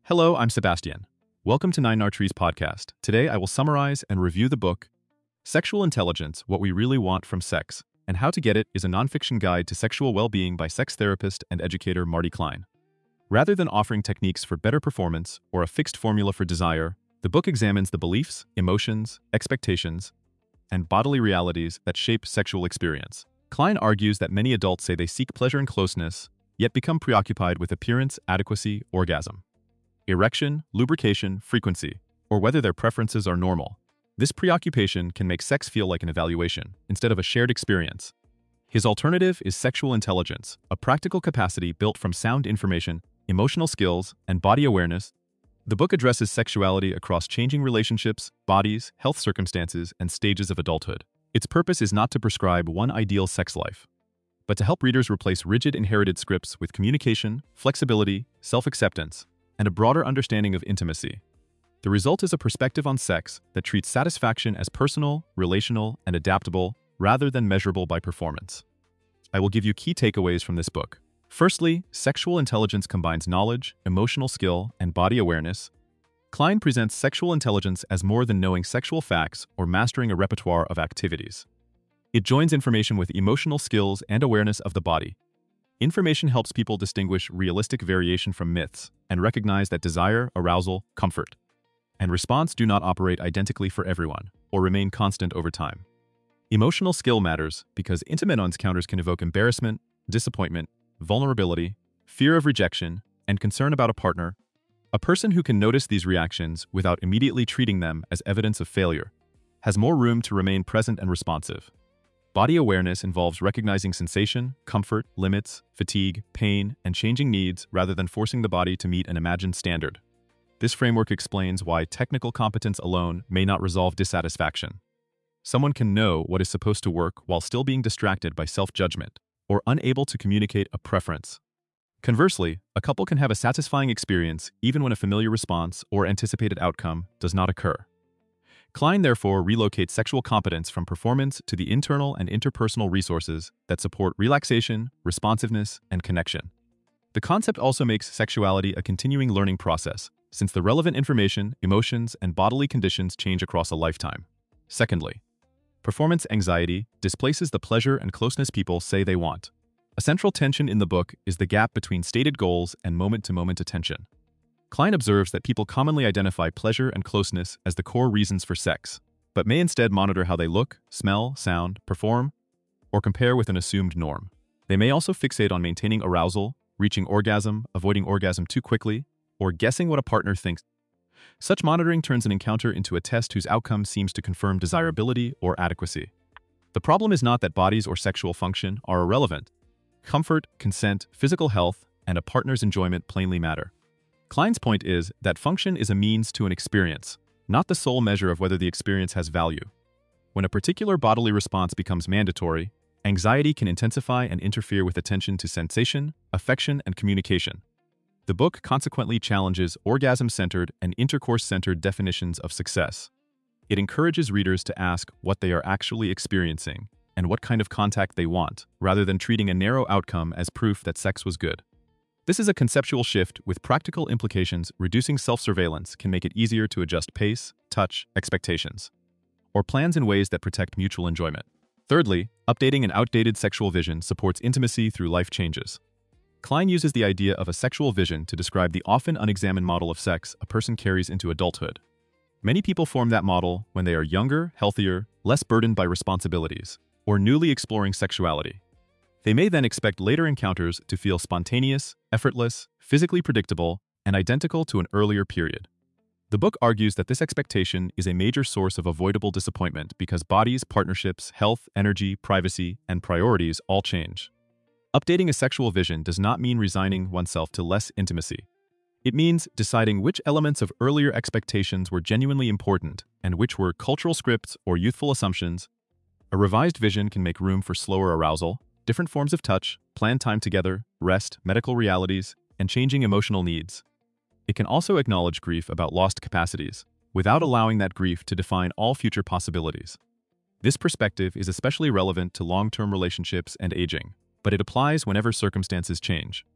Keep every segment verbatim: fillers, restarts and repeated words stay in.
Hello, I'm Sebastian. Welcome to Nine Archery's podcast. Today I will summarize and review the book, Sexual Intelligence, What We Really Want from Sex, and How to Get It is a nonfiction guide to sexual well-being by sex therapist and educator Marty Klein. Rather than offering techniques for better performance or a fixed formula for desire, the book examines the beliefs, emotions, expectations, and bodily realities that shape sexual experience. Klein argues that many adults say they seek pleasure and closeness, yet become preoccupied with appearance, adequacy, orgasm, erection, lubrication, frequency, or whether their preferences are normal. This preoccupation can make sex feel like an evaluation instead of a shared experience. His alternative is sexual intelligence, a practical capacity built from sound information, emotional skills, and body awareness. The book addresses sexuality across changing relationships, bodies, health circumstances, and stages of adulthood. Its purpose is not to prescribe one ideal sex life, but to help readers replace rigid inherited scripts with communication, flexibility, self-acceptance, and a broader understanding of intimacy. The result is a perspective on sex that treats satisfaction as personal, relational, and adaptable, rather than measurable by performance. I will give you key takeaways from this book. Firstly, sexual intelligence combines knowledge, emotional skill, and body awareness. Klein presents sexual intelligence as more than knowing sexual facts or mastering a repertoire of activities. It joins information with emotional skills and awareness of the body. Information helps people distinguish realistic variation from myths and recognize that desire, arousal, comfort, and response do not operate identically for everyone or remain constant over time. Emotional skill matters because intimate encounters can evoke embarrassment, disappointment, vulnerability, fear of rejection, and concern about a partner. A person who can notice these reactions without immediately treating them as evidence of failure has more room to remain present and responsive. Body awareness involves recognizing sensation, comfort, limits, fatigue, pain, and changing needs rather than forcing the body to meet an imagined standard. This framework explains why technical competence alone may not resolve dissatisfaction. Someone can know what is supposed to work while still being distracted by self-judgment or unable to communicate a preference. Conversely, a couple can have a satisfying experience even when a familiar response or anticipated outcome does not occur. Klein therefore relocates sexual competence from performance to the internal and interpersonal resources that support relaxation, responsiveness, and connection. The concept also makes sexuality a continuing learning process, since the relevant information, emotions, and bodily conditions change across a lifetime. Secondly, performance anxiety displaces the pleasure and closeness people say they want. A central tension in the book is the gap between stated goals and moment-to-moment attention. Klein observes that people commonly identify pleasure and closeness as the core reasons for sex, but may instead monitor how they look, smell, sound, perform, or compare with an assumed norm. They may also fixate on maintaining arousal, reaching orgasm, avoiding orgasm too quickly, or guessing what a partner thinks. Such monitoring turns an encounter into a test whose outcome seems to confirm desirability or adequacy. The problem is not that bodies or sexual function are irrelevant. Comfort, consent, physical health, and a partner's enjoyment plainly matter. Klein's point is that function is a means to an experience, not the sole measure of whether the experience has value. When a particular bodily response becomes mandatory, anxiety can intensify and interfere with attention to sensation, affection, and communication. The book consequently challenges orgasm-centered and intercourse-centered definitions of success. It encourages readers to ask what they are actually experiencing and what kind of contact they want, rather than treating a narrow outcome as proof that sex was good. This is a conceptual shift with practical implications. Reducing self-surveillance can make it easier to adjust pace, touch, expectations, or plans in ways that protect mutual enjoyment. Thirdly, updating an outdated sexual vision supports intimacy through life changes. Klein uses the idea of a sexual vision to describe the often unexamined model of sex a person carries into adulthood. Many people form that model when they are younger, healthier, less burdened by responsibilities, or newly exploring sexuality. They may then expect later encounters to feel spontaneous, effortless, physically predictable, and identical to an earlier period. The book argues that this expectation is a major source of avoidable disappointment because bodies, partnerships, health, energy, privacy, and priorities all change. Updating a sexual vision does not mean resigning oneself to less intimacy. It means deciding which elements of earlier expectations were genuinely important and which were cultural scripts or youthful assumptions. A revised vision can make room for slower arousal, different forms of touch, planned time together, rest, medical realities, and changing emotional needs. It can also acknowledge grief about lost capacities, without allowing that grief to define all future possibilities. This perspective is especially relevant to long-term relationships and aging, but it applies whenever circumstances change.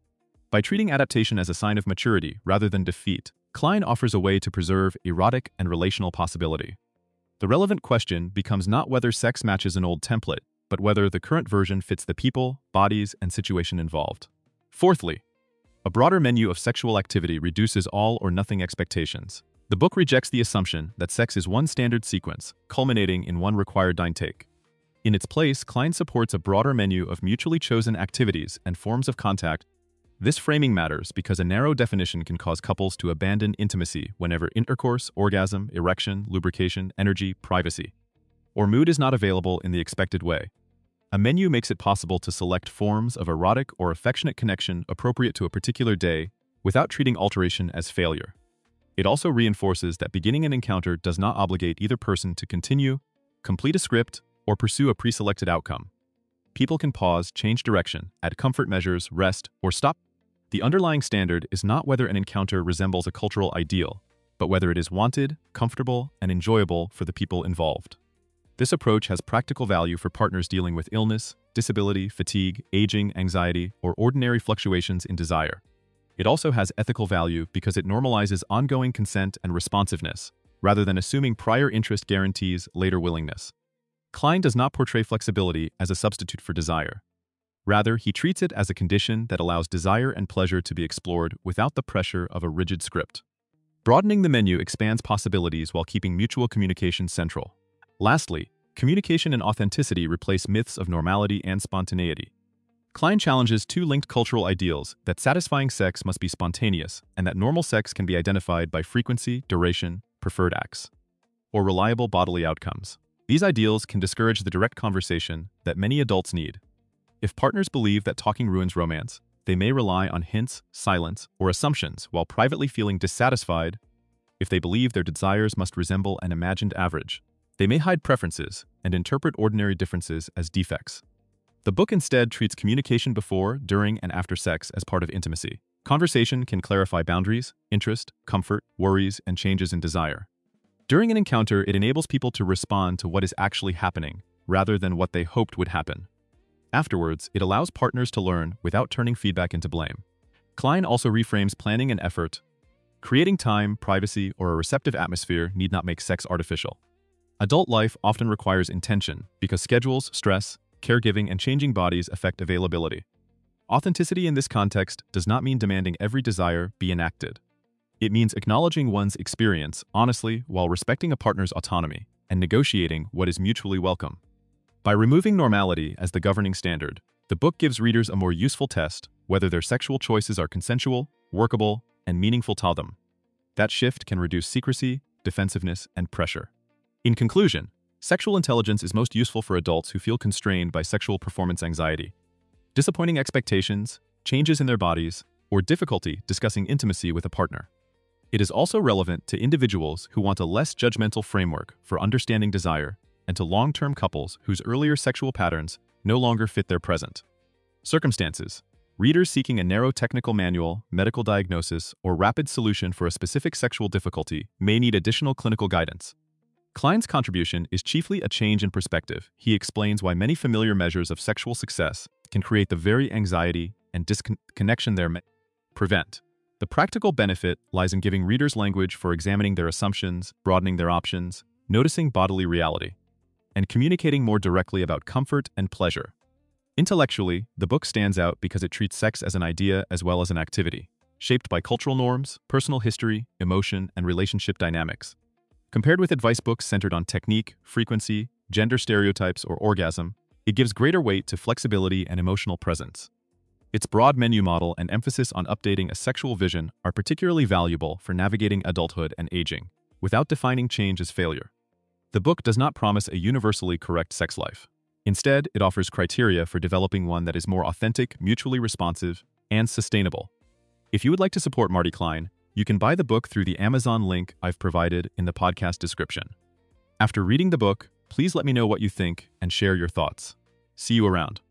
By treating adaptation as a sign of maturity rather than defeat, Klein offers a way to preserve erotic and relational possibility. The relevant question becomes not whether sex matches an old template, but whether the current version fits the people, bodies, and situation involved. Fourthly, a broader menu of sexual activity reduces all or nothing expectations. The book rejects the assumption that sex is one standard sequence, culminating in one required intake. In its place, Klein supports a broader menu of mutually chosen activities and forms of contact. This framing matters because a narrow definition can cause couples to abandon intimacy whenever intercourse, orgasm, erection, lubrication, energy, privacy, or mood is not available in the expected way. A menu makes it possible to select forms of erotic or affectionate connection appropriate to a particular day without treating alteration as failure. It also reinforces that beginning an encounter does not obligate either person to continue, complete a script, or pursue a pre-selected outcome. People can pause, change direction, add comfort measures, rest, or stop. The underlying standard is not whether an encounter resembles a cultural ideal, but whether it is wanted, comfortable, and enjoyable for the people involved. This approach has practical value for partners dealing with illness, disability, fatigue, aging, anxiety, or ordinary fluctuations in desire. It also has ethical value because it normalizes ongoing consent and responsiveness, rather than assuming prior interest guarantees later willingness. Klein does not portray flexibility as a substitute for desire. Rather, he treats it as a condition that allows desire and pleasure to be explored without the pressure of a rigid script. Broadening the menu expands possibilities while keeping mutual communication central. Lastly, communication and authenticity replace myths of normality and spontaneity. Klein challenges two linked cultural ideals that satisfying sex must be spontaneous and that normal sex can be identified by frequency, duration, preferred acts, or reliable bodily outcomes. These ideals can discourage the direct conversation that many adults need. If partners believe that talking ruins romance, they may rely on hints, silence, or assumptions while privately feeling dissatisfied. If they believe their desires must resemble an imagined average, they may hide preferences and interpret ordinary differences as defects. The book instead treats communication before, during, and after sex as part of intimacy. Conversation can clarify boundaries, interest, comfort, worries, and changes in desire. During an encounter, it enables people to respond to what is actually happening, rather than what they hoped would happen. Afterwards, it allows partners to learn without turning feedback into blame. Klein also reframes planning and effort. Creating time, privacy, or a receptive atmosphere need not make sex artificial. Adult life often requires intention because schedules, stress, caregiving, and changing bodies affect availability. Authenticity in this context does not mean demanding every desire be enacted. It means acknowledging one's experience honestly while respecting a partner's autonomy and negotiating what is mutually welcome. By removing normality as the governing standard, the book gives readers a more useful test whether their sexual choices are consensual, workable, and meaningful to them. That shift can reduce secrecy, defensiveness, and pressure. In conclusion, sexual intelligence is most useful for adults who feel constrained by sexual performance anxiety, disappointing expectations, changes in their bodies, or difficulty discussing intimacy with a partner. It is also relevant to individuals who want a less judgmental framework for understanding desire and to long-term couples whose earlier sexual patterns no longer fit their present circumstances. Readers seeking a narrow technical manual, medical diagnosis, or rapid solution for a specific sexual difficulty may need additional clinical guidance. Klein's contribution is chiefly a change in perspective. He explains why many familiar measures of sexual success can create the very anxiety and disconnection they prevent. The practical benefit lies in giving readers language for examining their assumptions, broadening their options, noticing bodily reality, and communicating more directly about comfort and pleasure. Intellectually, the book stands out because it treats sex as an idea as well as an activity, shaped by cultural norms, personal history, emotion, and relationship dynamics. Compared with advice books centered on technique, frequency, gender stereotypes, or orgasm, it gives greater weight to flexibility and emotional presence. Its broad menu model and emphasis on updating a sexual vision are particularly valuable for navigating adulthood and aging, without defining change as failure. The book does not promise a universally correct sex life. Instead, it offers criteria for developing one that is more authentic, mutually responsive, and sustainable. If you would like to support Marty Klein, you can buy the book through the Amazon link I've provided in the podcast description. After reading the book, please let me know what you think and share your thoughts. See you around.